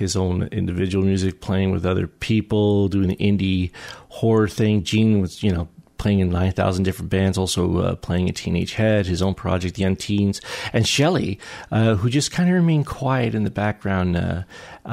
his own individual music, playing with other people, doing the indie horror thing. Gene was, playing in 9,000 different bands, also playing in Teenage Head, his own project, The Unteens. And Shelley, who just kind of remained quiet in the background,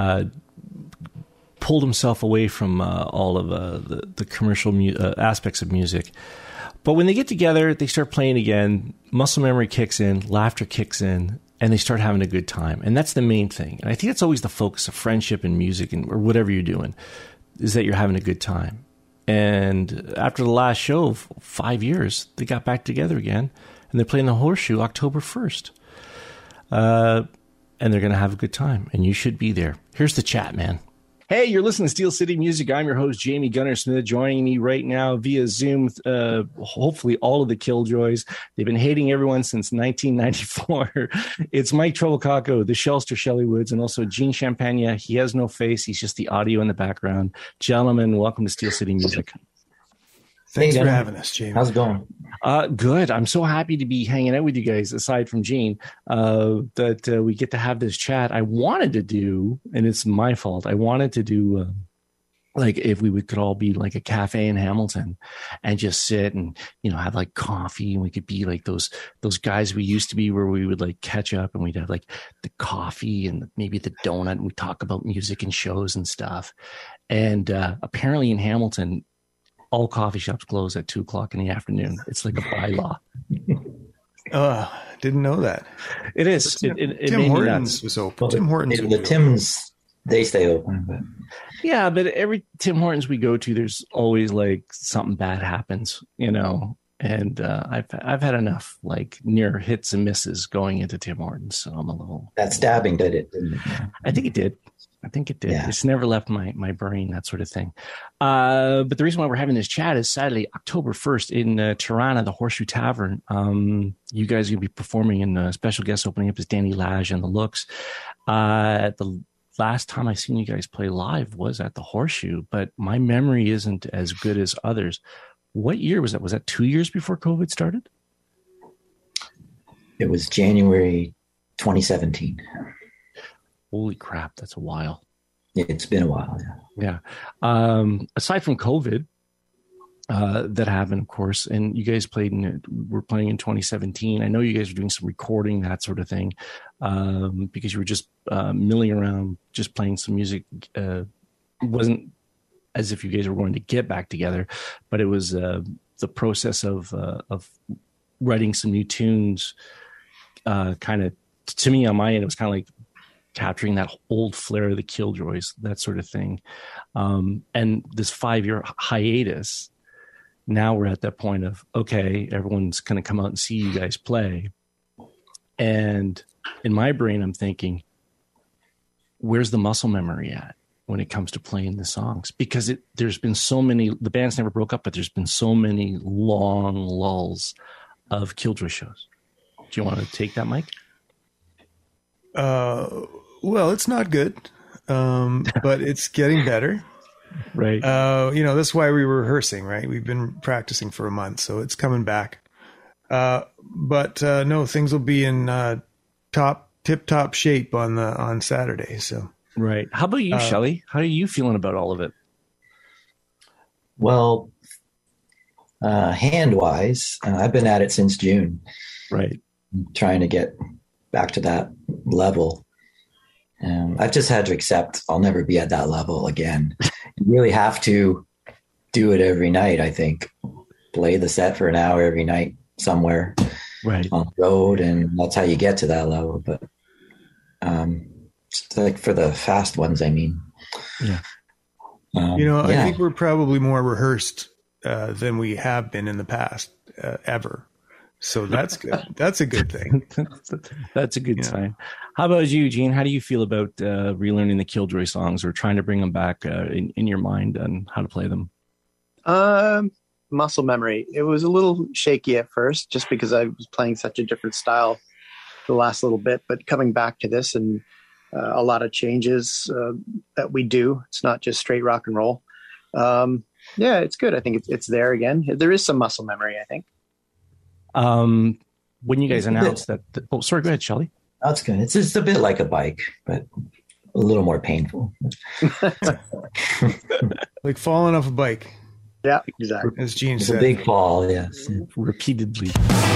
pulled himself away from all of the commercial aspects of music. But when they get together, they start playing again, muscle memory kicks in, laughter kicks in, and they start having a good time. And that's the main thing. And I think that's always the focus of friendship and music or whatever you're doing, is that you're having a good time. And after the last show of 5 years, they got back together again, and they're playing the Horseshoe October 1st. And they're going to have a good time, and you should be there. Here's the chat, man. Hey, you're listening to Steel City Music. I'm your host, Jamie Gunner-Smith, joining me right now via Zoom. Hopefully all of the Killjoys. They've been hating everyone since 1994. It's Mike Trovacaco, the Shellster Shelley Woods, and also Gene Champagne. He has no face. He's just the audio in the background. Gentlemen, welcome to Steel City Music. Thanks for having us, Jamie. How's it going? Good. I'm so happy to be hanging out with you guys, aside from Gene, that we get to have this chat. I wanted to do, and it's my fault, I wanted to do, if we could all be like a cafe in Hamilton and just sit and, have like coffee, and we could be like those guys we used to be, where we would like catch up and we'd have like the coffee and maybe the donut, and we talk about music and shows and stuff. And apparently in Hamilton, all coffee shops close at 2:00 in the afternoon. It's like a bylaw. Didn't know that. It is. Tim Hortons was open. Well, Tim Hortons. The Tims, they stay open. But. Yeah, but every Tim Hortons we go to, there's always like something bad happens, And I've had enough like near hits and misses going into Tim Hortons, so I'm a little. That stabbing did it, didn't it? I think it did. Yeah. It's never left my brain, that sort of thing. But the reason why we're having this chat is Saturday, October 1st in Tirana, the Horseshoe Tavern. You guys are going to be performing, and special guest opening up is Danny Lage and the Looks. The last time I seen you guys play live was at the Horseshoe, but my memory isn't as good as others. What year was that? Was that 2 years before COVID started? It was January 2017. Holy crap, that's a while. It's been a while, yeah. Aside from COVID, that happened, of course, and you guys were playing in 2017. I know you guys were doing some recording, that sort of thing, because you were just milling around, just playing some music. It wasn't as if you guys were going to get back together, but it was the process of writing some new tunes. Kind of, to me on my end, it was kind of like capturing that old flair of the Killjoys, that sort of thing. And this 5-year hiatus, now we're at that point of, okay, everyone's going to come out and see you guys play. And in my brain, I'm thinking, where's the muscle memory at when it comes to playing the songs? Because there's been so many, the band's never broke up, but there's been so many long lulls of Killjoy shows. Do you want to take that, Mike? Well, it's not good, but it's getting better. Right. That's why we were rehearsing, right? We've been practicing for a month, so it's coming back. But no, things will be in tip-top shape on Saturday. So right. How about you, Shelley? How are you feeling about all of it? Well, hand-wise, I've been at it since June. Right. Trying to get back to that level. I've just had to accept I'll never be at that level again. You really have to do it every night, I think. Play the set for an hour every night somewhere right on the road, and that's how you get to that level. But just like for the fast ones, I mean. Yeah. I think we're probably more rehearsed than we have been in the past ever. So that's good. That's a good thing. That's a good sign. How about you, Gene? How do you feel about relearning the Killjoy songs or trying to bring them back in your mind and how to play them? Muscle memory. It was a little shaky at first just because I was playing such a different style the last little bit, but coming back to this and a lot of changes that we do. It's not just straight rock and roll. It's good. I think it's there again. There is some muscle memory, I think. When you guys announced that, sorry, go ahead, Shelley. That's good. It's just a bit like a bike, but a little more painful. Like falling off a bike, Yeah, exactly. as Gene It's a said. big fall, yes. Repeatedly.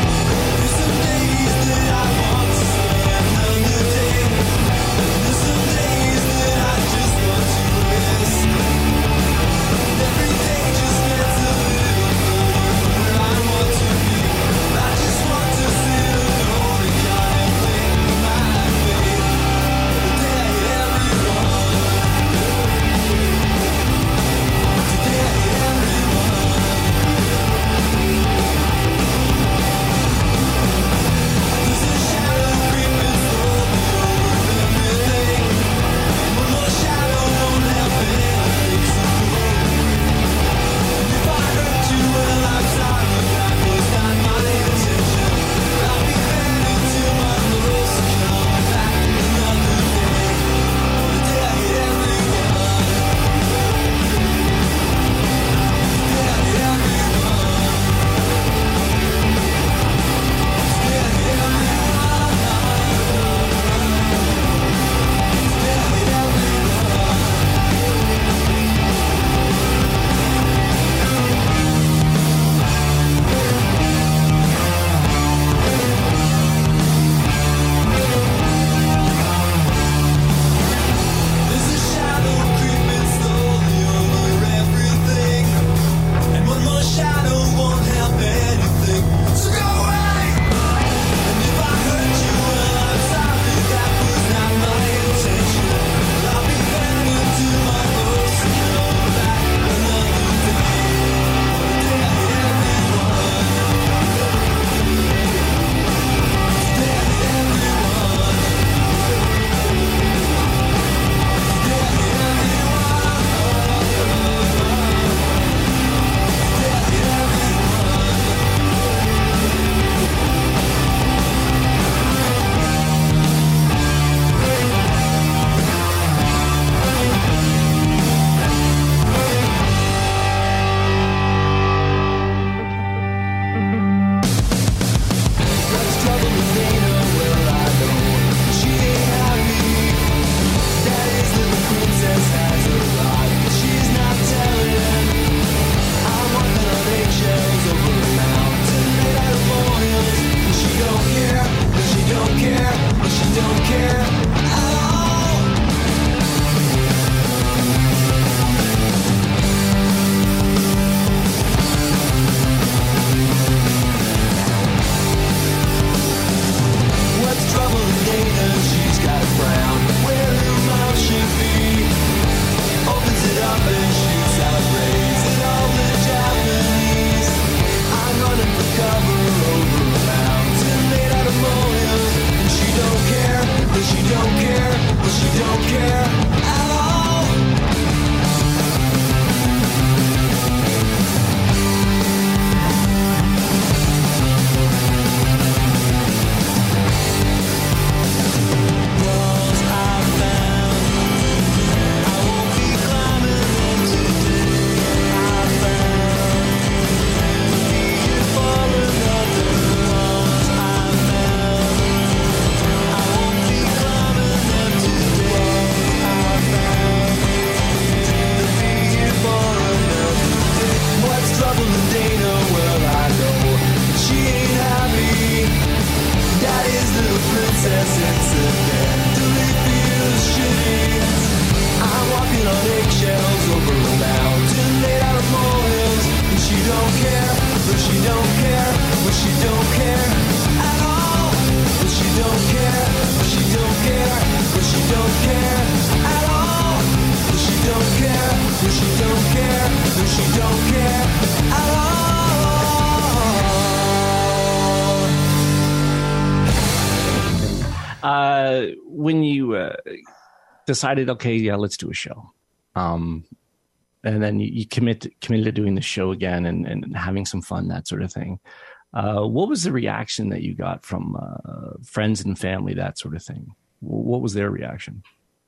When you decided, okay, yeah, let's do a show, and then you committed to doing the show again and having some fun, that sort of thing. What was the reaction that you got from friends and family, that sort of thing? What was their reaction?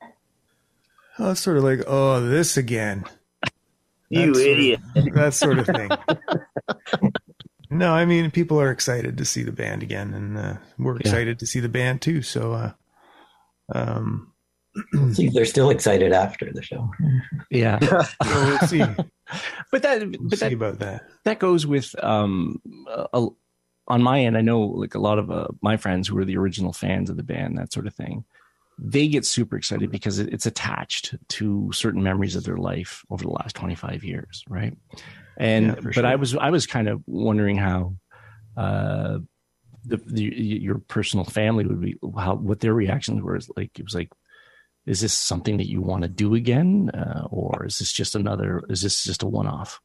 Oh, it's sort of like, oh, this again. You idiot. That sort of thing. No, I mean, people are excited to see the band again, and we're excited to see the band too. So, See if they're still excited after the show. Yeah. We'll see. But We'll see about that. That goes with on my end. I know like a lot of my friends who are the original fans of the band, that sort of thing. They get super excited because it's attached to certain memories of their life over the last 25 years, right? And but sure. I was kind of wondering how your personal family would be, what their reactions were. It was like, is this something that you want to do again, or is this just a one-off?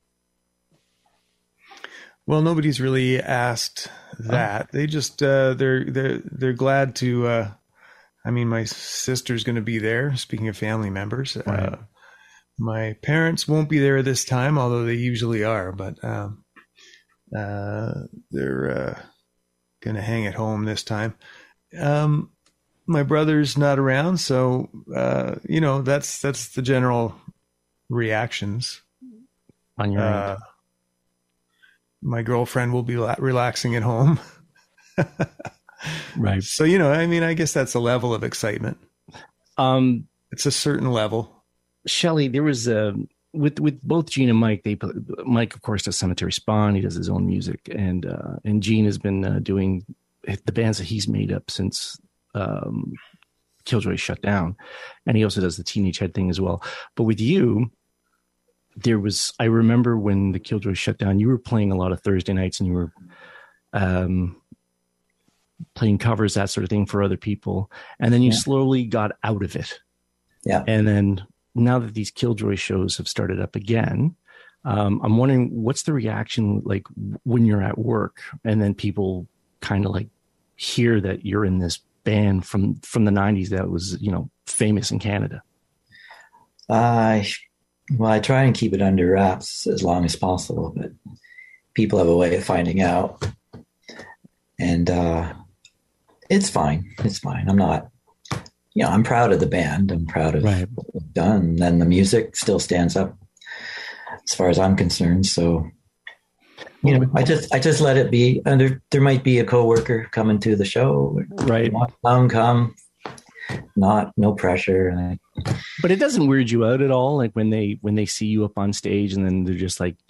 Well, nobody's really asked that. They just they're glad to. I mean, my sister's going to be there. Speaking of family members, right. My parents won't be there this time, although they usually are. But they're going to hang at home this time. My brother's not around, so that's the general reactions on your end. My girlfriend will be relaxing at home. Right. So, I guess that's a level of excitement. It's a certain level. Shelley, there was with both Gene and Mike. Mike, of course, does Cemetery Spawn. He does his own music, and Gene has been doing the bands that he's made up since Killjoy shut down, and he also does the Teenage Head thing as well. But with you, I remember when the Killjoy shut down, you were playing a lot of Thursday nights, and you were playing covers, that sort of thing, for other people, and then you slowly got out of it. Yeah. And then now that these Killjoy shows have started up again, I'm wondering what's the reaction like when you're at work and then people kind of like hear that you're in this band from the 90s that was, famous in Canada. I try and keep it under wraps as long as possible, but people have a way of finding out. And it's fine. It's fine. I'm not, I'm proud of the band. I'm proud of what we've done. And the music still stands up as far as I'm concerned. So, I just let it be. And there might be a coworker coming to the show. Right. Come. No pressure. But it doesn't weird you out at all. Like when they see you up on stage and then they're just like,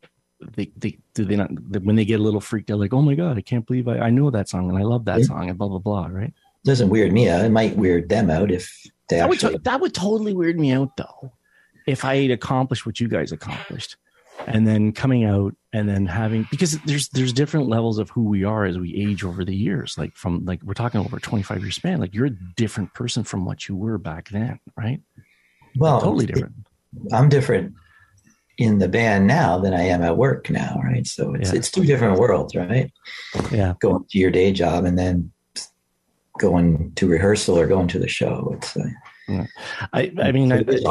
when they get a little freaked out, like, oh my God, I can't believe I know that song and I love that song and blah, blah, blah. Right. It doesn't weird me out. It might weird them out if they that would totally weird me out though. If I had accomplished what you guys accomplished and then coming out and then having, because there's different levels of who we are as we age over the years. Like we're talking over a 25-year span, like you're a different person from what you were back then. Right. Well, totally different. I'm different in the band now than I am at work now. Right. So it's two different worlds, right? Yeah. Going to your day job and then going to rehearsal or going to the show. It's I mean,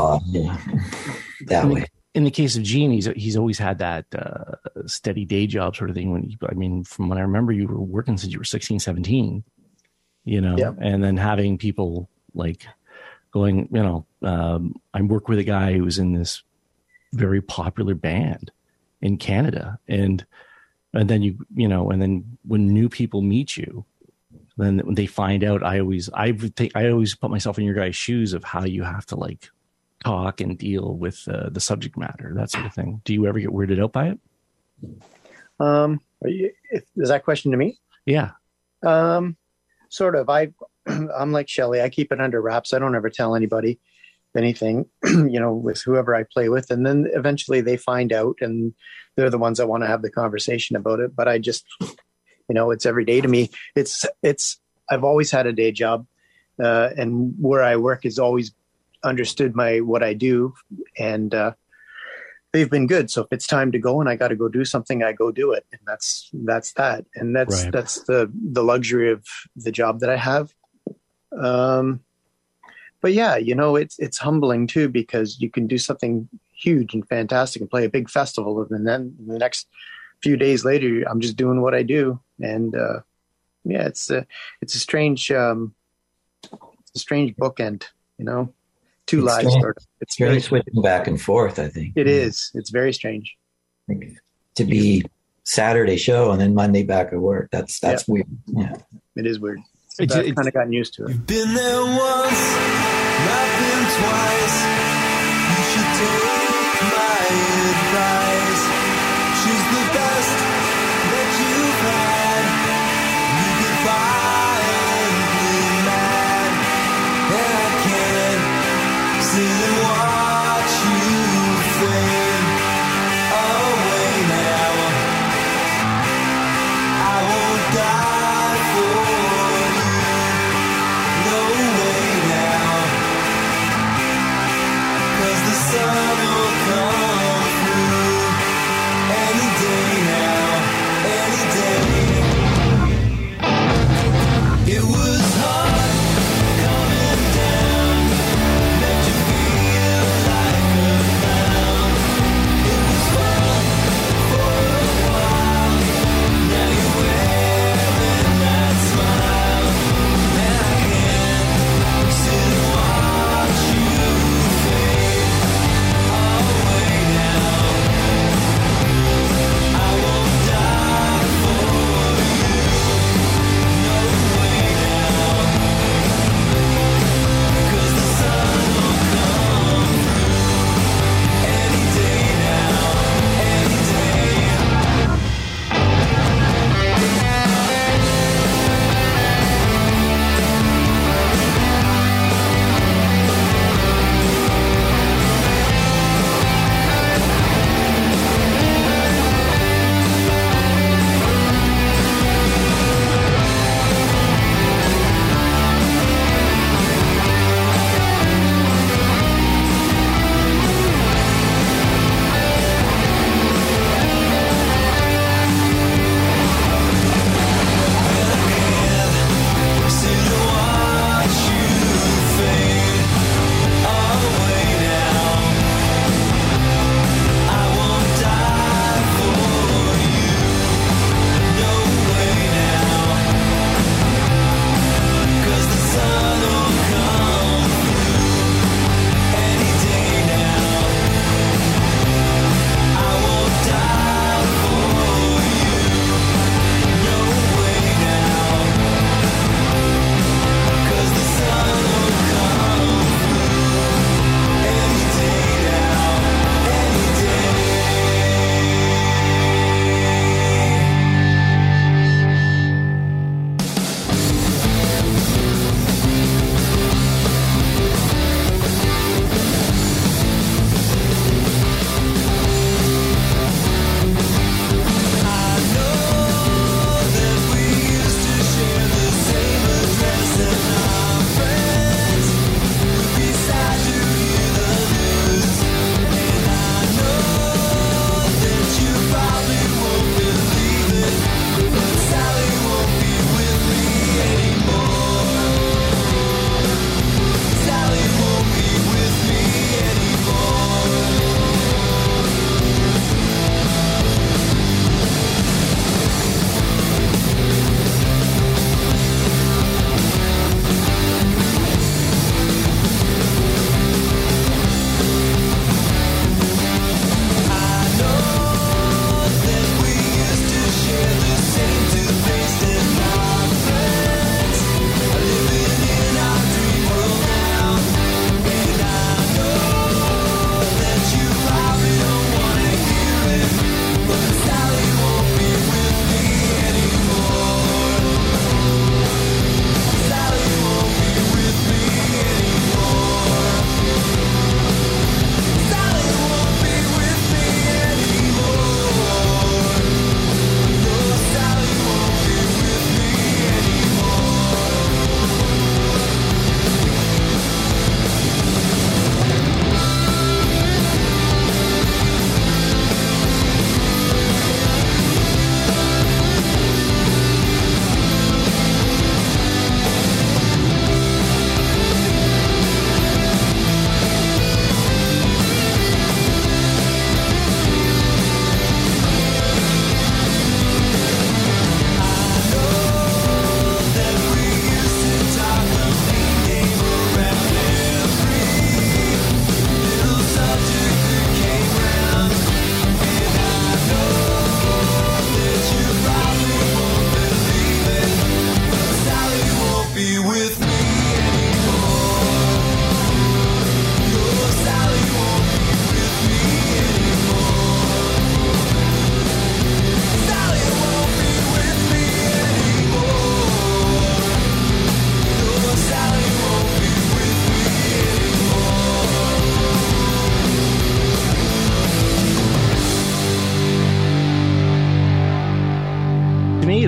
that way. In the case of Gene, he's always had that steady day job sort of thing. From when I remember, you were working since you were 16, 17, and then having people like going, I work with a guy who was in this very popular band in Canada. And then and then when new people meet you, then when they find out, I always put myself in your guys' shoes of how you have to like talk and deal with the subject matter, that sort of thing. Do you ever get weirded out by it? Is that question to me? Yeah. Sort of. I'm like Shelley. I keep it under wraps. I don't ever tell anybody anything, with whoever I play with. And then eventually they find out and they're the ones that want to have the conversation about it. But I just, it's every day to me. I've always had a day job, and where I work is always understood what I do, and they've been good. So if it's time to go and I got to go do something, I go do it, and that's that. And that's the luxury of the job that I have. But yeah, it's humbling too, because you can do something huge and fantastic and play a big festival, and then the next few days later, I'm just doing what I do. And it's a strange bookend, two lives. Sort of. It's very switching back and forth, I think. It is. It's very strange. To be Saturday show and then Monday back at work. That's weird. Yeah. It is weird. I've kind of gotten used to it. You've been there once. Laughing twice. You should take my advice. She's the best that you've had. You get violently mad, and I can't sit and watch you fade away now. I won't die for you. No way now. 'Cause the sun will come through any day now, any day. It was hard coming down, left you feel like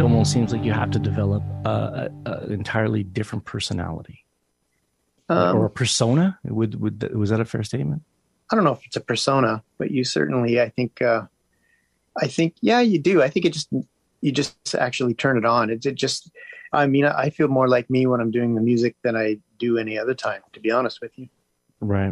almost seems like you have to develop an entirely different personality or a persona. Was that a fair statement? I don't know if it's a persona, but you certainly, I think, yeah, you do. I think you just actually turn it on. It just, I mean, I feel more like me when I'm doing the music than I do any other time, to be honest with you. Right.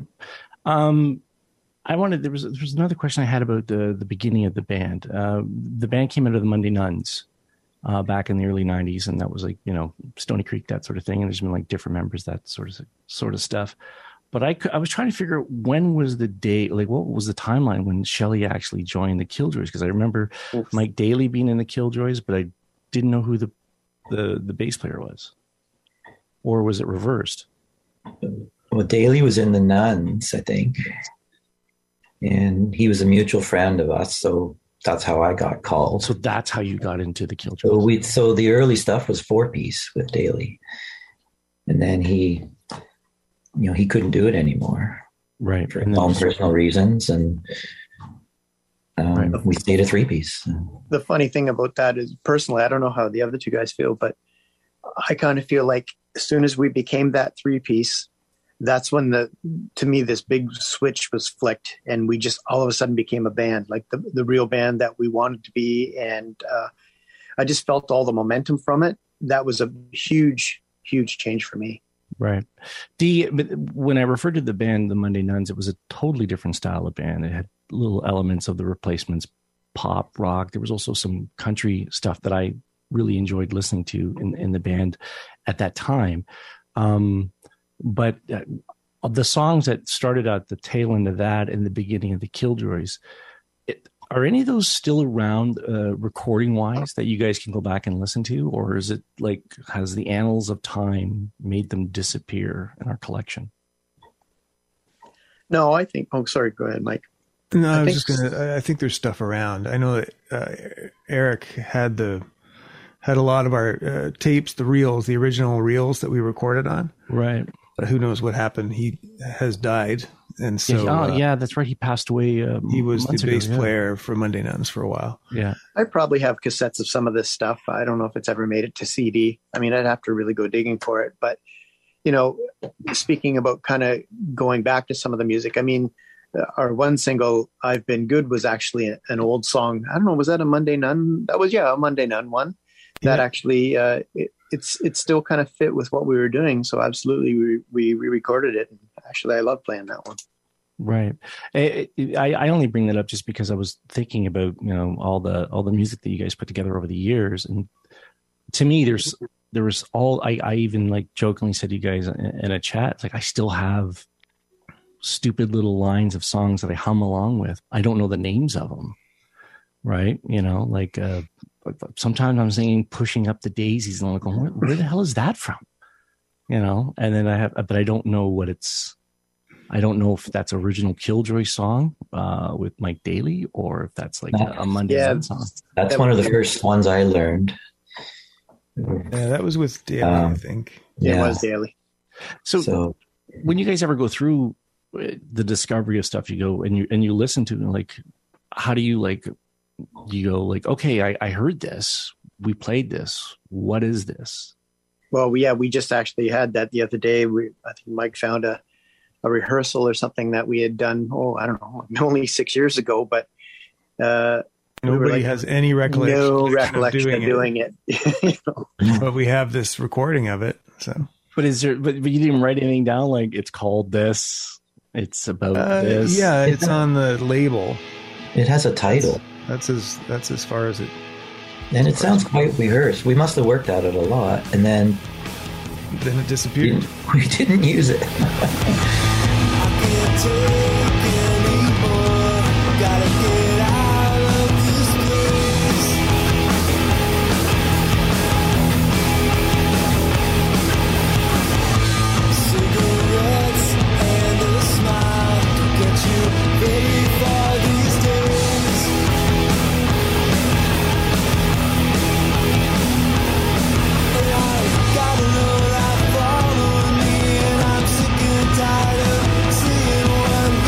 There was another question I had about the beginning of the band. The band came out of the Monday Nuns back in the early 90s, and that was like, Stony Creek, that sort of thing. And there's been like different members, that sort of stuff. But I was trying to figure out when was the day, like what was the timeline when Shelley actually joined the Killjoys? Because I remember Mike Daly being in the Killjoys, but I didn't know who the bass player was. Or was it reversed? Well, Daly was in the Nuns, I think. And he was a mutual friend of us, so that's how I got called. So that's how you got into the Killjoys. So the early stuff was 4-piece with Daly. And then he couldn't do it anymore. Right. For his own personal reasons. And we stayed a 3-piece. The funny thing about that is, personally, I don't know how the other two guys feel, but I kind of feel like as soon as we became that 3-piece, that's when to me, this big switch was flicked, and we just all of a sudden became a band, like the real band that we wanted to be. And I just felt all the momentum from it. That was a huge, huge change for me. Right. When I referred to the band, the Monday Nuns, it was a totally different style of band. It had little elements of the Replacements, pop, rock. There was also some country stuff that I really enjoyed listening to in the band at that time. But the songs that started out the tail end of that and the beginning of the Killjoys, are any of those still around recording wise that you guys can go back and listen to? Or is it like, has the annals of time made them disappear in our collection? No, I think, sorry, go ahead, Mike. No, I think there's stuff around. I know that Eric had a lot of our tapes, the reels, the original reels that we recorded on. Right. But who knows what happened? He has died. And so, yeah, that's right. He passed away. He was the bass player for Monday Nuns for a while. Yeah. I probably have cassettes of some of this stuff. I don't know if it's ever made it to CD. I mean, I'd have to really go digging for it. But, speaking about kind of going back to some of the music, I mean, our one single, I've Been Good, was actually an old song. I don't know, was that a Monday Nun? That was, a Monday Nun one. That actually, it's still kind of fit with what we were doing. So absolutely, we re-recorded it. And actually, I love playing that one. Right. I only bring that up just because I was thinking about, all the music that you guys put together over the years. And to me, there was I even like jokingly said to you guys in a chat, it's like, I still have stupid little lines of songs that I hum along with. I don't know the names of them. Right. Sometimes I'm singing Pushing Up the Daisies and I'm like, where the hell is that from? And then but I don't know I don't know if that's original Killjoy song with Mike Daly or if that's like a Monday Night song. That's one of the first ones I learned. Yeah, that was with Daly, I think. Yeah, it was Daly. So when you guys ever go through the discovery of stuff, you go and you listen to, like, how do you you go like, okay, I heard this, we played this, what is this? Well, yeah, we just actually had that the other day. I think Mike found a rehearsal or something that we had done, I don't know, only 6 years ago, but nobody has any recollection. No recollection of doing it. But we have this recording of it. So, but you didn't write anything down? Like, it's called this, it's about this. Yeah, it's on the label. It has a title. That's as far as it. And it sounds quite rehearsed. We must have worked at it a lot, and then it disappeared. We didn't use it. Tired of seeing one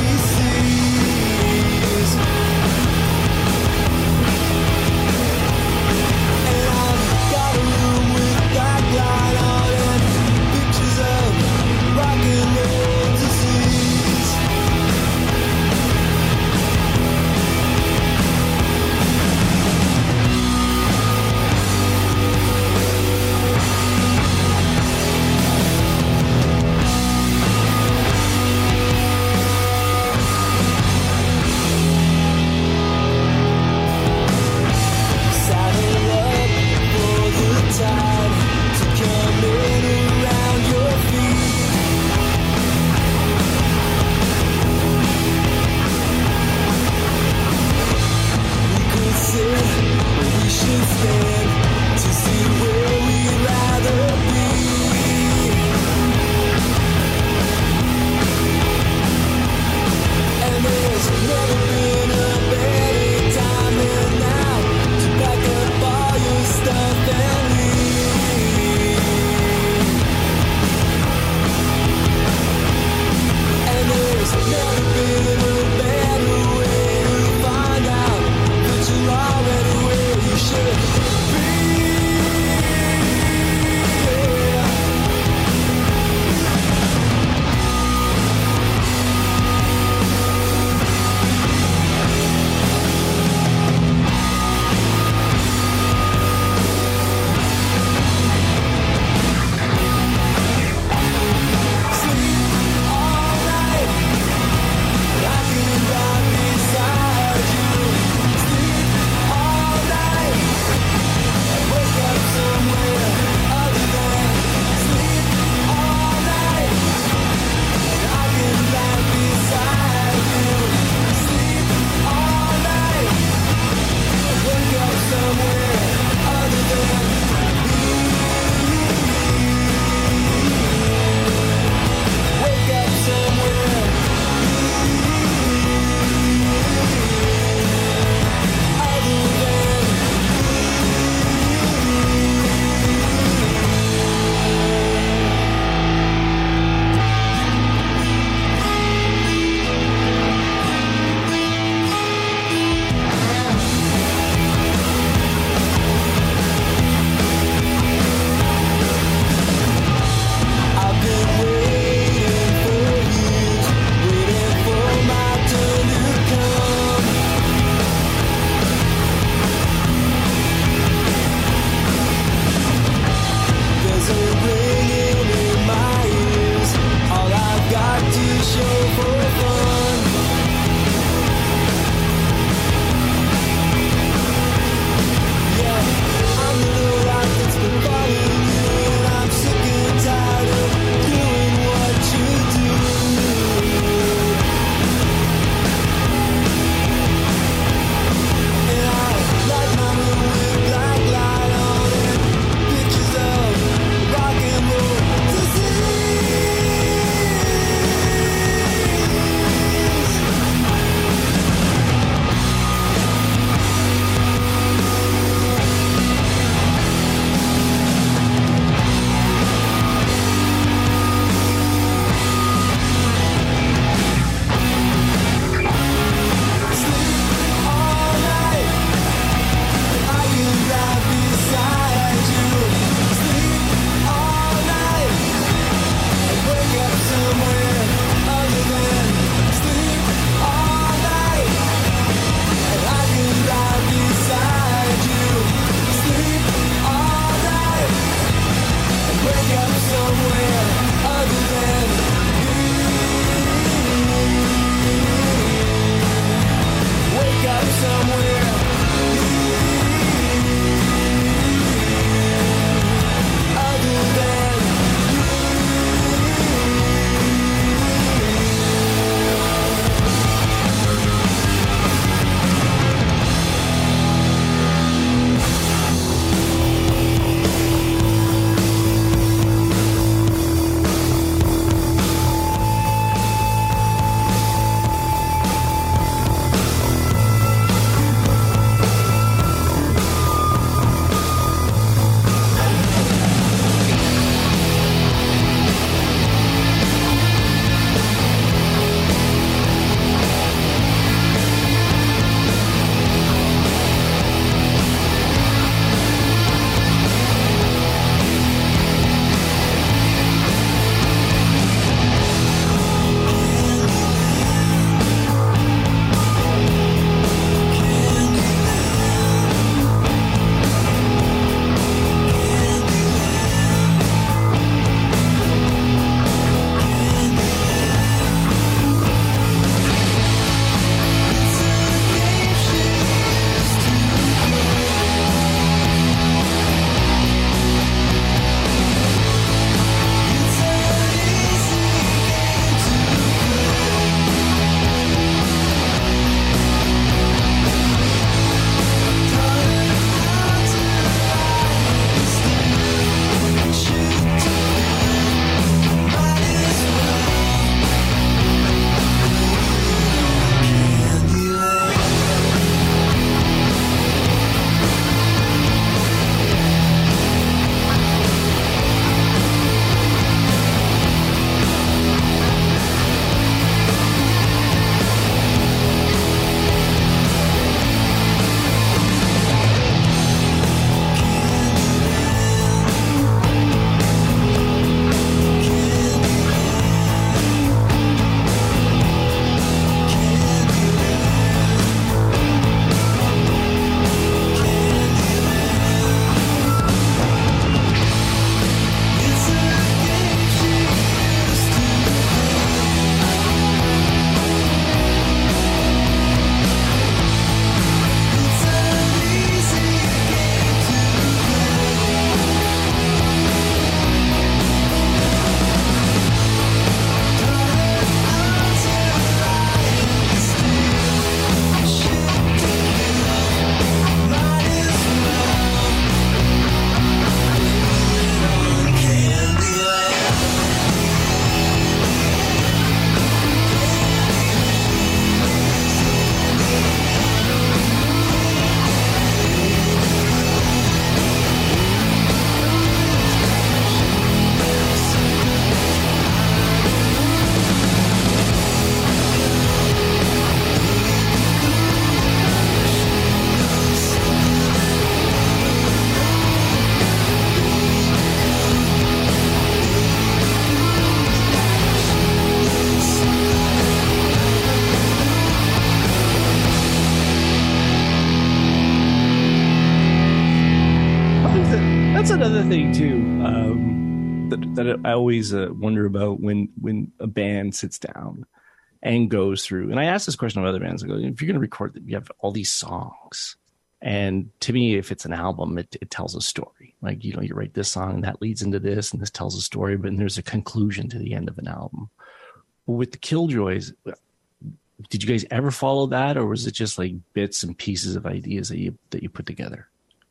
another thing too, that I always wonder about when a band sits down and goes through. And I ask this question of other bands. I go, if you're going to record, you have all these songs. And to me, if it's an album, it tells a story. Like, you write this song and that leads into this, and this tells a story, but there's a conclusion to the end of an album. But with the Killjoys, did you guys ever follow that, or was it just like bits and pieces of ideas that you put together?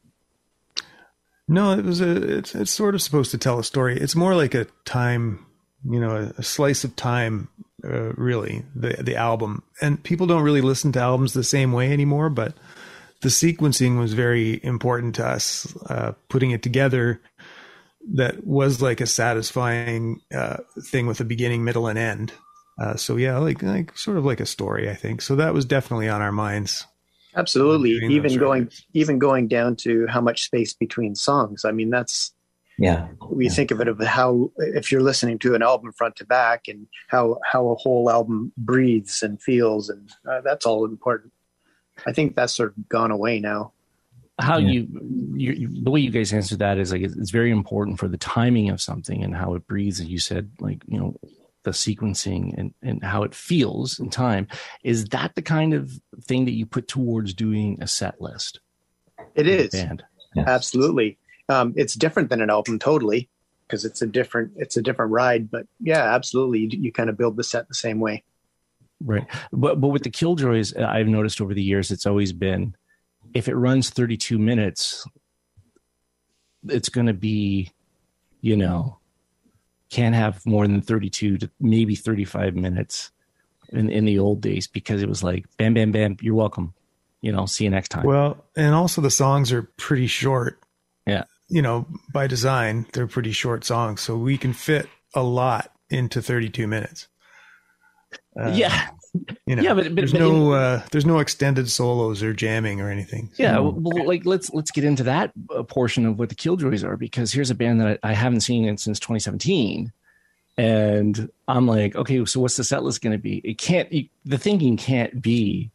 No, it's sort of supposed to tell a story. It's more like a time, a slice of time, really, the album. And people don't really listen to albums the same way anymore, but the sequencing was very important to us, putting it together. That was like a satisfying thing with a beginning, middle, and end. So yeah, like sort of like a story, I think. So that was definitely on our minds. Absolutely. Even going down to how much space between songs. I mean, that's, we think of it of how, if you're listening to an album front to back, and how a whole album breathes and feels, and that's all important. I think that's sort of gone away now. How you the way you guys answered that is like, it's very important for the timing of something and how it breathes. And you said, like, the sequencing and how it feels in time. Is that the kind of thing that you put towards doing a set list? It is. Band? Yes. Absolutely. It's different than an album totally, because it's a different ride, but yeah, absolutely. You kind of build the set the same way. Right. But with the Killjoys, I've noticed over the years, it's always been, if it runs 32 minutes, it's going to be, can't have more than 32 to maybe 35 minutes in the old days, because it was like, bam, bam, bam, you're welcome. See you next time. Well, and also the songs are pretty short. Yeah. By design, they're pretty short songs. So we can fit a lot into 32 minutes. But there's no extended solos or jamming or anything. So. Yeah, well, like let's get into that portion of what the Killjoys are, because here's a band that I haven't seen since 2017, and I'm like, okay, so what's the set list going to be? The thinking can't be,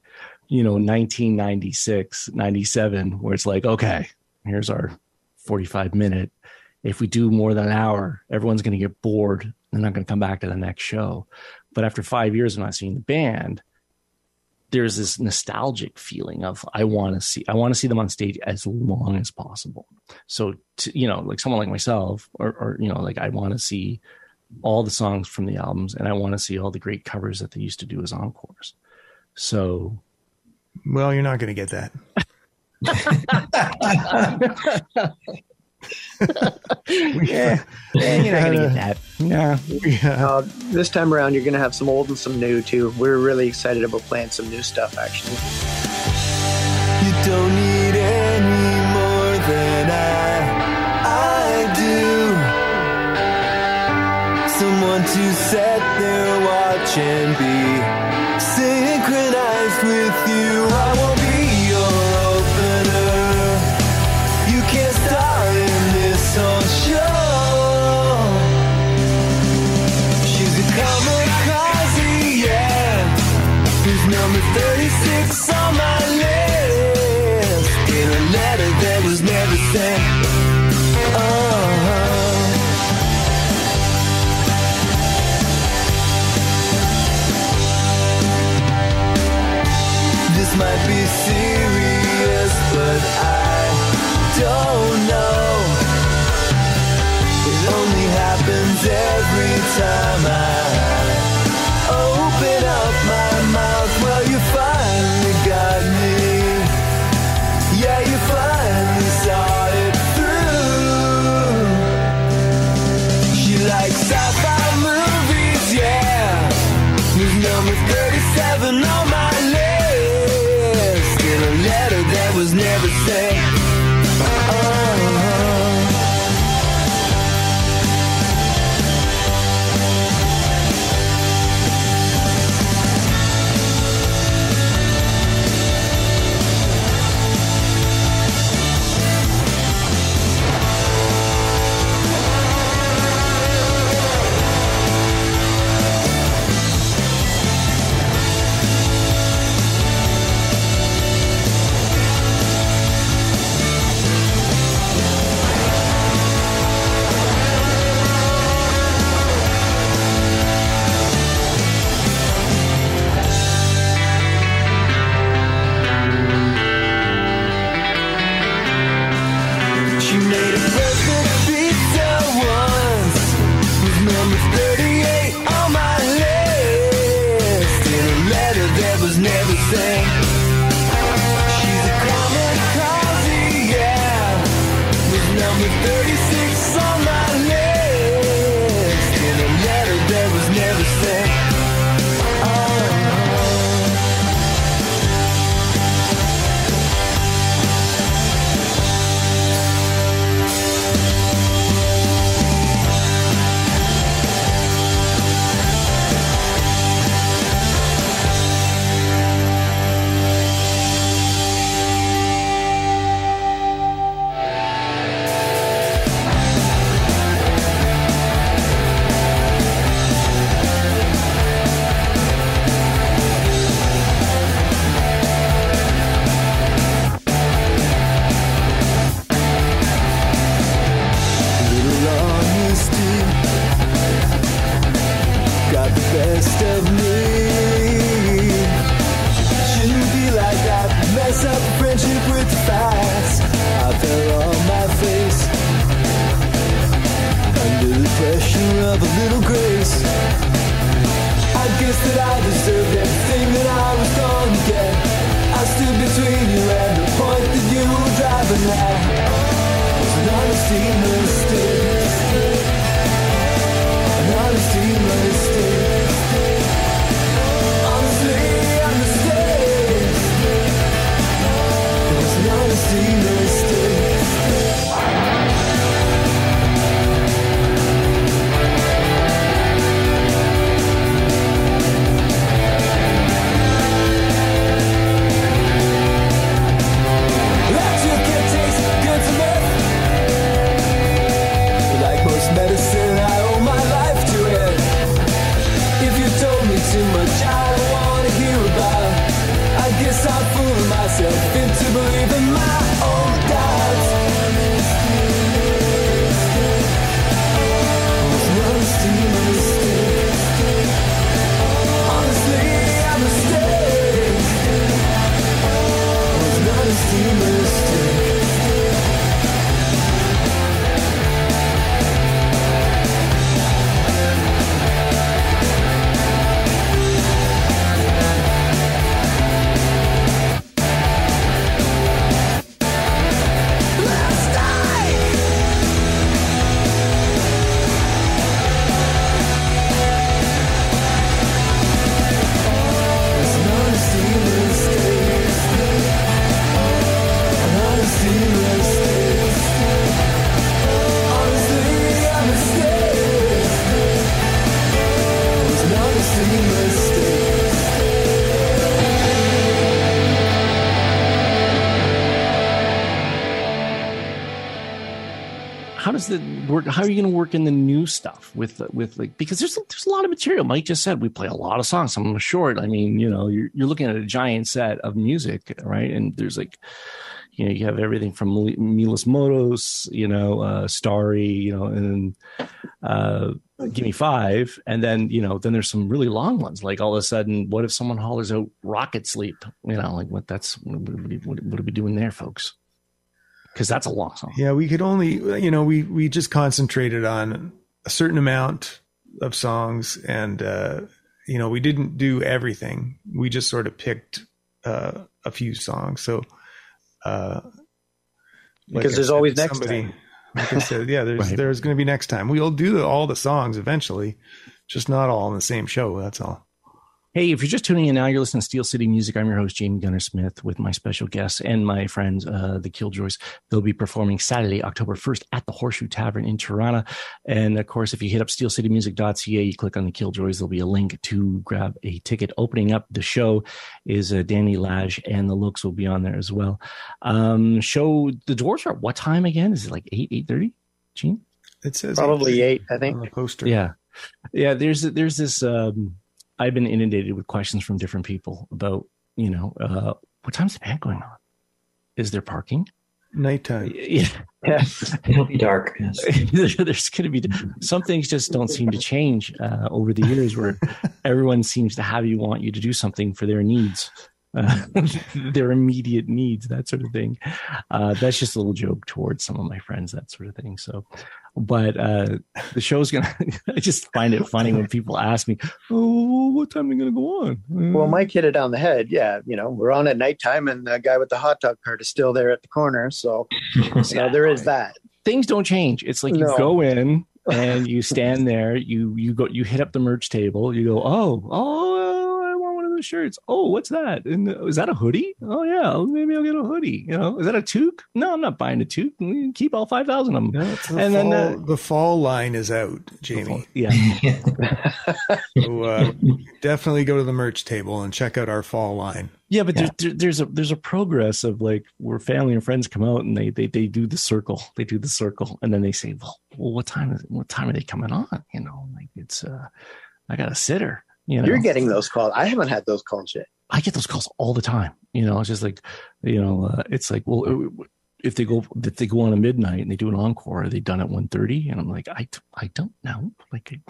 1996, 97, where it's like, okay, here's our 45-minute. If we do more than an hour, everyone's going to get bored. They're not going to come back to the next show. But after 5 years of not seeing the band, there's this nostalgic feeling of I want to see them on stage as long as possible. So like someone like myself, or like I want to see all the songs from the albums, and I want to see all the great covers that they used to do as encores. So, well, you're not going to get that. You're not gonna get that. Yeah. This time around, you're going to have some old and some new too. We're really excited about playing some new stuff, actually. You don't need any more than I do. Someone to set their watch and be synchronized with you. I won't be your opener. You can't star in this whole show. She's a kamikaze, yeah. Who's number 36 on my list? In a letter that was never sent. This might be serious, but I don't know. It only happens every time I open up my mouth. Well, you finally got me. Yeah, you finally saw it through. She likes sci-fi movies, yeah. Who's number 37 on my list? In a letter that was never sent. never sang. She's a kamikaze, yeah, with number 36 on my list, in a letter that was never sent. Best of me. Shouldn't be like that. Mess up friendship with facts. I fell on my face under the pressure of a little grace. I guess that I deserved everything that I was gonna get. I stood between you and the point that you were driving at. It was an honesty mistake. An honesty mistake. Medicine, I owe my life to it. If you told me too much, I don't want to hear about. I guess I'm fooling myself into believing my own doubts. It's an honesty mistake. Honestly, a mistake. It's an honesty mistake. How does it work? How are you going to work in the new stuff with like, because there's a lot of material. Mike just said we play a lot of songs. Some of them are short. I mean, you know, you're looking at a giant set of music, right? And there's like, you know, you have everything from Milos Motos, you know, Starry, you know, and Give Me Five, and then, you know, then there's some really long ones. Like all of a sudden, what if someone hollers out "Rocket Sleep"? You know, like what are we doing there, folks? Because that's a long song. Yeah, we could only, you know, we just concentrated on a certain amount of songs, and you know, we didn't do everything. We just sort of picked a few songs. So because there's always next time. Like I said, yeah, there's going to be next time. We'll do all the songs eventually, just not all on the same show. That's all. Hey, if you're just tuning in now, you're listening to Steel City Music. I'm your host, Jamie Gunner Smith, with my special guests and my friends, the Killjoys. They'll be performing Saturday, October 1st at the Horseshoe Tavern in Toronto. And of course, if you hit up steelcitymusic.ca, you click on the Killjoys, there'll be a link to grab a ticket. Opening up the show is Danny Lage, and the Looks will be on there as well. Show, the doors are at what time again? Is it like 8:30? Gene? It says probably 8, I think. On the poster. Yeah. Yeah, there's this... I've been inundated with questions from different people about, you know, what time's the band going on? Is there parking? Nighttime. Yeah. It'll be dark. Yes. There's going to be some things just don't seem to change over the years, where everyone seems to want you to do something for their needs. their immediate needs, that sort of thing. That's just a little joke towards some of my friends, that sort of thing. So, but the show's gonna. I just find it funny when people ask me, "Oh, what time are we gonna go on?" Well, Mike hit it on the head. Yeah, we're on at nighttime, and the guy with the hot dog cart is still there at the corner. So there is that. Things don't change. It's like you go in and you stand there. You hit up the merch table. You go, I want one of those shirts. Oh, what's that? And is that a hoodie? Oh yeah, maybe I'll get a hoodie. Is that a toque? No, I'm not buying a toque. Keep all 5,000 of them. Then the fall line is out, Jamie. Yeah. So definitely go to the merch table and check out our fall line. Yeah, but there's a progress of like where family and friends come out and they do the circle. They do the circle and then they say, well, what time are they coming on? Like it's I got a sitter. You're getting those calls. I haven't had those calls yet. I get those calls all the time. It's just like, it's like, well, if they go on at midnight and they do an encore, are they done at 1:30? And I'm like, I don't know. Like,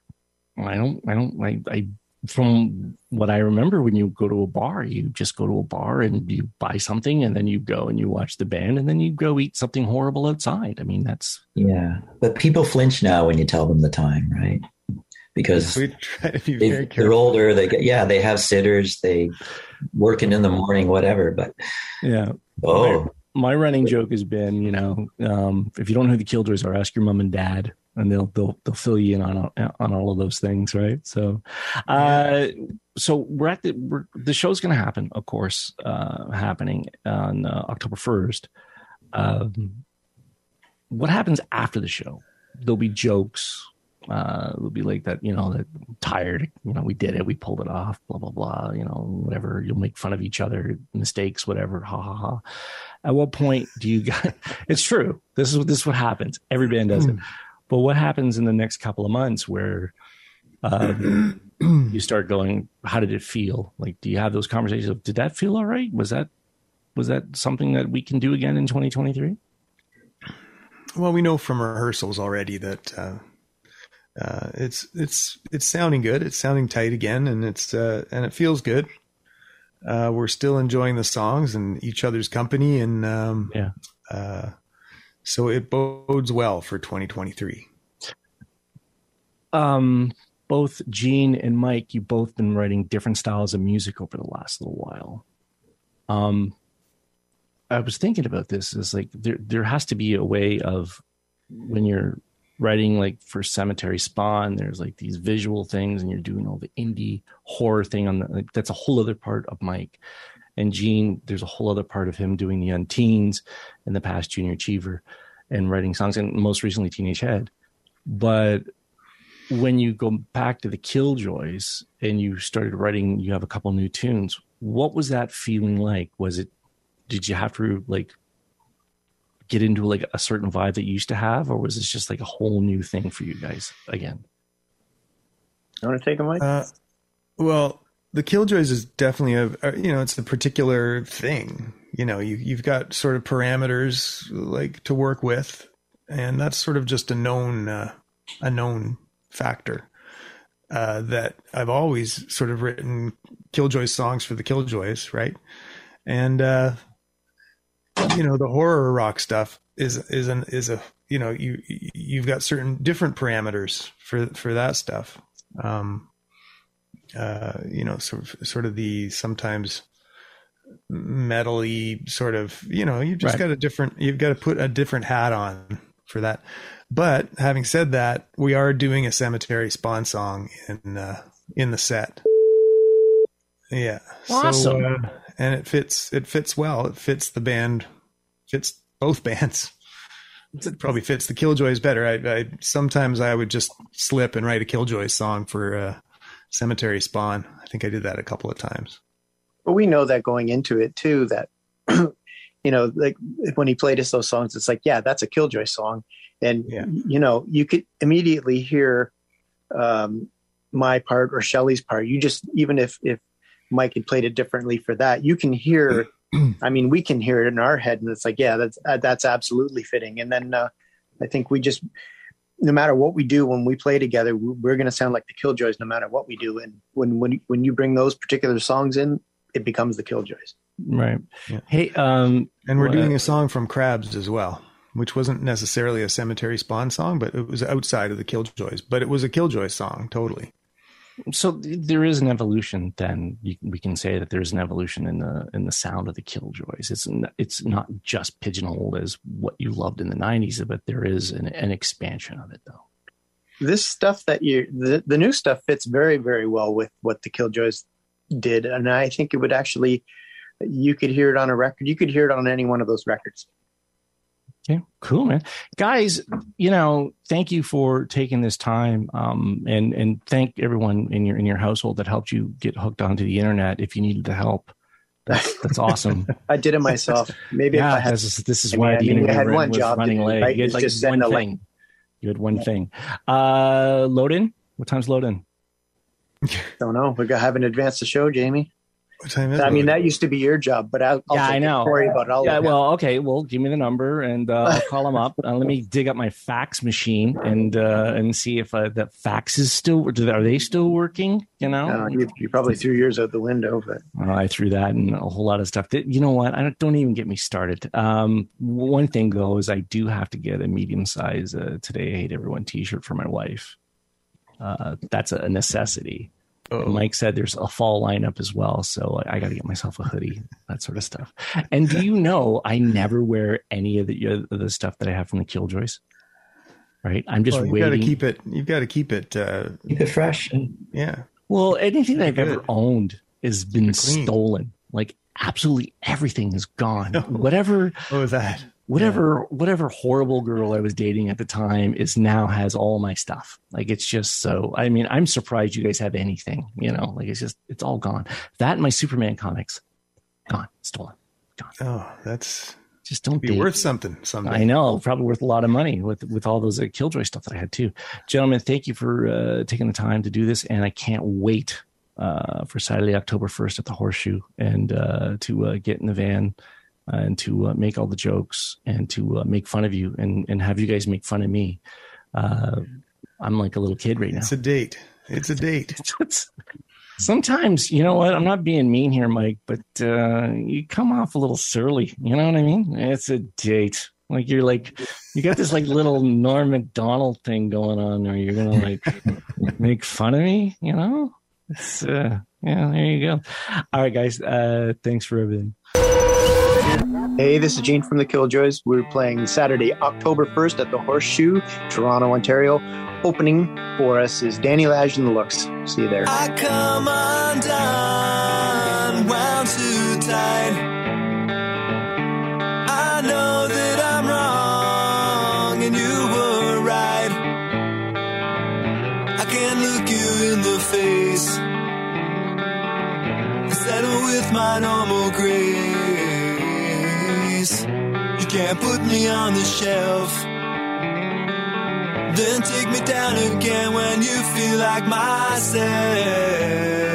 I from what I remember, when you go to a bar, you just go to a bar and you buy something and then you go and you watch the band and then you go eat something horrible outside. I mean, that's. Yeah. But people flinch now when you tell them the time, right? Because we try to be very careful. They're older. They have sitters. They working in the morning, whatever. But yeah. My running joke has been, if you don't know who the Killjoys are, ask your mom and dad, and they'll fill you in on all of those things, right? So, so we're at the show's going to happen, of course, happening on October 1st. What happens after the show? There'll be jokes. It'll be like that, that tired, we did it, we pulled it off, blah, blah, blah, whatever. You'll make fun of each other, mistakes, whatever. Ha ha ha. At what point do you guys, it's true. This is what happens. Every band does it. But what happens in the next couple of months where you start going, how did it feel? Like, do you have those conversations of, did that feel all right? Was that something that we can do again in 2023? Well, we know from rehearsals already that, it's sounding good. It's sounding tight again, and it feels good. We're still enjoying the songs and each other's company, and so it bodes well for 2023. Both Gene and Mike, you both been writing different styles of music over the last little while. I was thinking about this. Is like there has to be a way of, when you're writing like for Cemetery Spawn, there's like these visual things and you're doing all the indie horror thing on that's a whole other part of Mike. And Gene, there's a whole other part of him doing the Unteens in the past, Junior Achiever, and writing songs, and most recently Teenage Head. But when you go back to the Killjoys and you started writing, you have a couple new tunes. What was that feeling like? Did you have to like get into like a certain vibe that you used to have, or was this just like a whole new thing for you guys again? You want to take a mic? Well, the Killjoys is definitely it's a particular thing. You've got sort of parameters like to work with, and that's sort of just a known factor. That I've always sort of written Killjoy songs for the Killjoys, right? And the horror rock stuff is you've got certain different parameters for that stuff. Sort of the sometimes metal-y sort of, you've just got you've got to put a different hat on for that. But having said that, we are doing a Cemetery Spawn song in the set. Yeah. Awesome. So, and it fits well. It fits the band, fits both bands. It probably fits the Killjoys better. I sometimes I would just slip and write a Killjoys song for Cemetery Spawn. I think I did that a couple of times. But we know that going into it too, that, like when he played us those songs, it's like, yeah, that's a Killjoy song. And, you could immediately hear my part or Shelley's part. You just, even if Mike had played it differently for that, you can hear, I mean, we can hear it in our head, and it's like, yeah, that's absolutely fitting. And then I think we just, no matter what we do when we play together, we're going to sound like the Killjoys no matter what we do. And when you bring those particular songs in, it becomes the Killjoys. Right. Yeah. Hey, And we're doing a song from Crabs as well, which wasn't necessarily a Cemetery Spawn song, but it was outside of the Killjoys. But it was a Killjoy song, totally. so there is an evolution. Then we can say that there's an evolution in the sound of the Killjoys. It's not just pigeonholed as what you loved in the '90s, but there is an expansion of it, though. This stuff that the new stuff fits very, very well with what the Killjoys did. And I think it would actually, you could hear it on a record. You could hear it on any one of those records. Okay, cool, man. Guys, thank you for taking this time. And thank everyone in your household that helped you get hooked onto the internet. If you needed the help, that's awesome. I did it myself. Maybe if I had, this is why the internet had one was job running late. right? You had like just one send thing. You had one thing. Load in? What time's load in? Don't know. We're going to have an advance the show, Jamie. What time is I it? mean, that used to be your job, but I'll I know. Worry about all Yeah, of that. well, okay. Well, give me the number and I'll call them up. Let me dig up my fax machine and see if the fax is still. Are they still working? You probably threw yours out the window, but I threw that and a whole lot of stuff. You know what? Don't even get me started. One thing though is I do have to get a medium size Today I Hate Everyone T-shirt for my wife. That's a necessity. And Mike said there's a fall lineup as well, so I got to get myself a hoodie, that sort of stuff. And do you know I never wear any of the stuff that I have from the Killjoys? Right? I'm just waiting. You've got to keep it. Keep it fresh. Yeah. Well, anything that I've Good. ever owned has been Clean. stolen. Like absolutely everything is gone. No. Whatever horrible girl I was dating at the time has all my stuff. Like, it's just so, I mean, I'm surprised you guys have anything, like it's all gone. That and my Superman comics, gone, stolen, gone. Oh, that's Just don't be date. worth something someday. I know, probably worth a lot of money with all those Killjoy stuff that I had too. Gentlemen, thank you for taking the time to do this. And I can't wait for Saturday, October 1st at the Horseshoe and to get in the van and to make all the jokes and to make fun of you and have you guys make fun of me. I'm like a little kid right now. It's a date. Sometimes, you know what? I'm not being mean here, Mike, but you come off a little surly. You know what I mean? It's a date. Like you got this like little Norm Macdonald thing going on, or you're gonna like make fun of me. It's yeah. There you go. All right, guys. Thanks for everything. hey, this is Gene from the Killjoys. We're playing Saturday, October 1st at the Horseshoe, Toronto, Ontario. Opening for us is Danny Lage and the Looks. See you there. I come undone, wound too tight. I know that I'm wrong and you were right. I can't look you in the face and settle with my normal grace. You can't put me on the shelf, then take me down again when you feel like myself.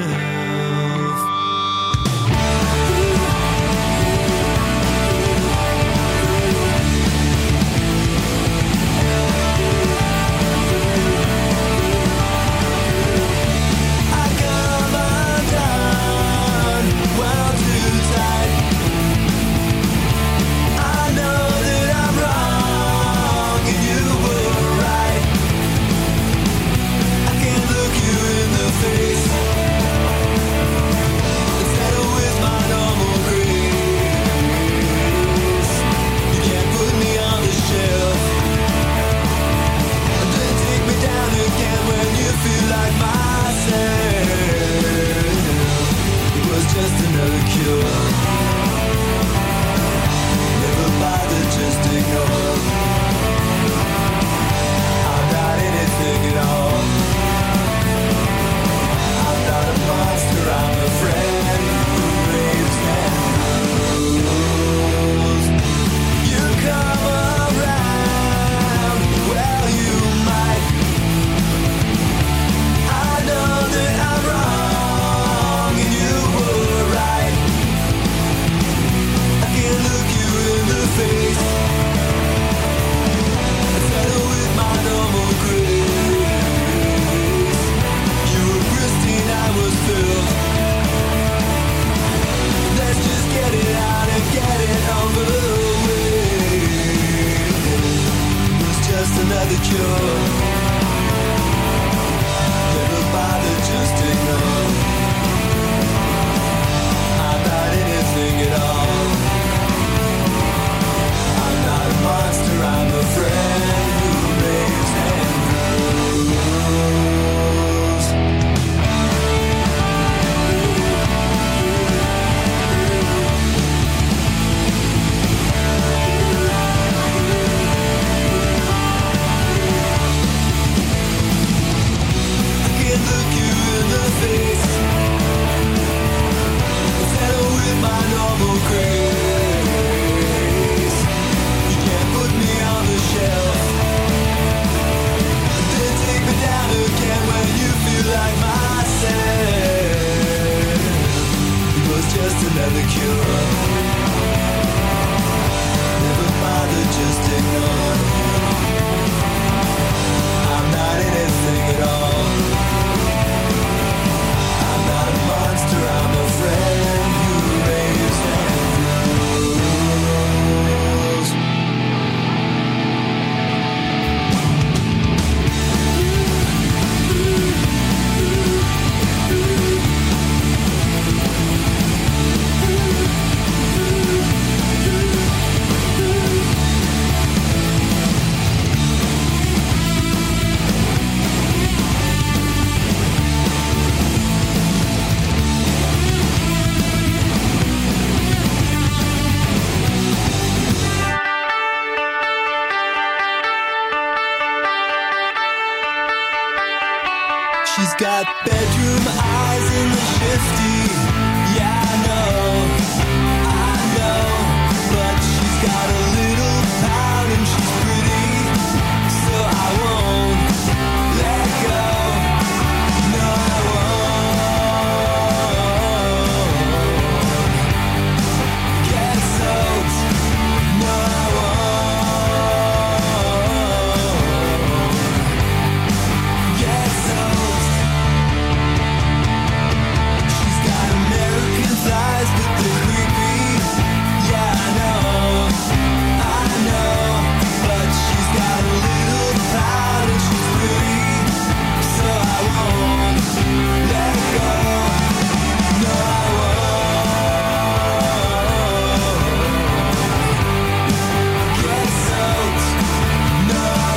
Just another cure. Never bother, just ignore. I'm not anything at all. I'm not a monster, I'm a friend who raves and rules. You come around, well you might. I know that I'm wrong and you were right. just another cure. Never bother, just ignore. I'm not anything at all. I'm not a monster, I'm a friend who raised and rules. She's got bedroom eyes in the shifty. Yeah, I know, but she's got a little pout and she's pretty, so I won't let go. No, I won't get soaked. No, I won't get soaked. American thighs, but they're creepy. Yeah, I know, but she's got a little pout and she's pretty, so I won't let go. No, I won't get soaked. No, I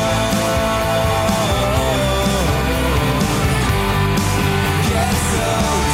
won't get soaked.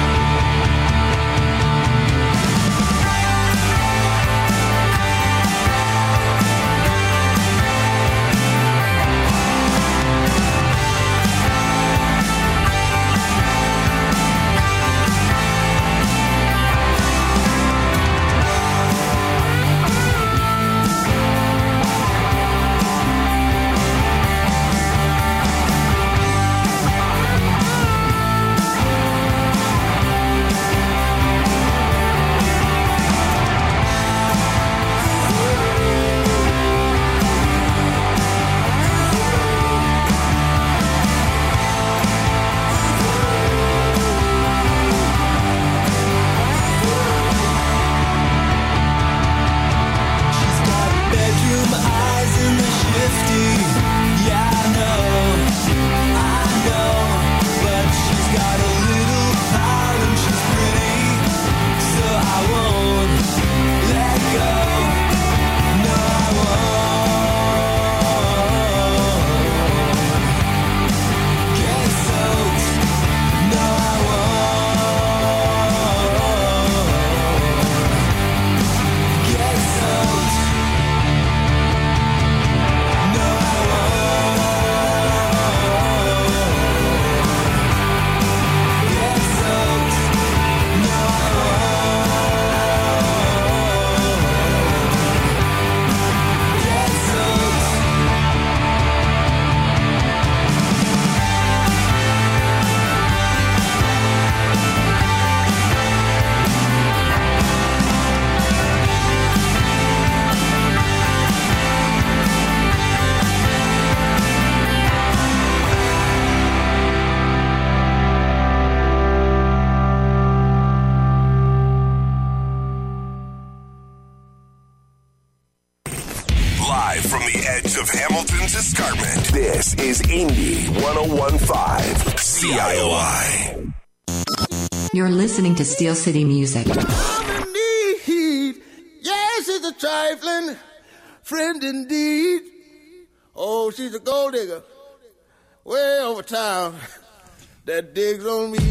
Live from the edge of Hamilton's escarpment, this is Indie 101.5 CIOI. You're listening to Steel City Music. I'm in need. Yes, it's a trifling friend indeed. Oh, she's a gold digger. Way over town. That digs on me.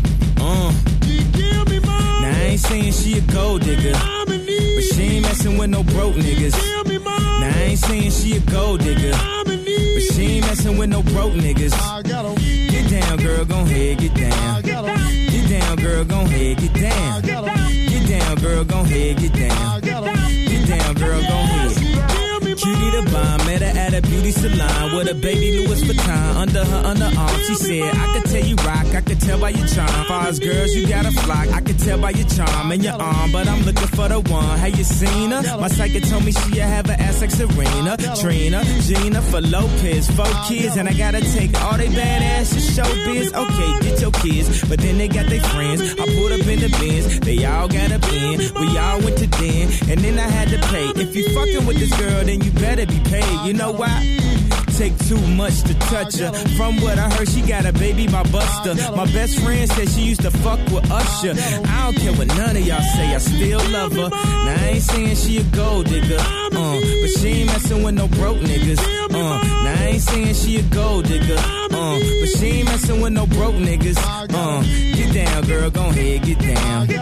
She kill me, mom. Now I ain't saying she a gold digger, I'm in need. but she ain't messing with no broke niggas. Kill me, mom. Now I ain't saying she a gold digger, I'm in need. but she ain't messing with no broke niggas. I got a weed. Get down, girl, gon' head, get I down. got a weed. Get down, girl, gon' head, get I down. got a weed. Get down, girl, gon' head, get I down. got a weed. Get down, girl, gon' head. Kill me, Cutie the bomb, met her at a beauty salon with a baby Louis Vuitton under her underarm. She said, I could tell you rock, I could tell by your charm. Far as girls, you got a flock. I could tell by your charm and your arm, but I'm looking for the one. Have you seen her? My psychic told me she have an ass like Serena, Trina, Gina, for Lopez, 4 kids, and I gotta take all they badass to showbiz. Okay, get your kids, but then they got their friends. I pulled up in the Benz, they all got a bin. We all went to den, and then I had to pay. If you fucking with this girl, then you better be paid. You know why? Take too much to touch her. From what I heard, she got a baby by Buster. My best friend said she used to fuck with Usher. I don't care what none of y'all say, I still love her. Now I ain't saying she a gold digger, but she ain't messing with no broke niggas. Now I ain't saying she a gold digger, but she ain't messing with no broke niggas. Get down, girl, go ahead, get down.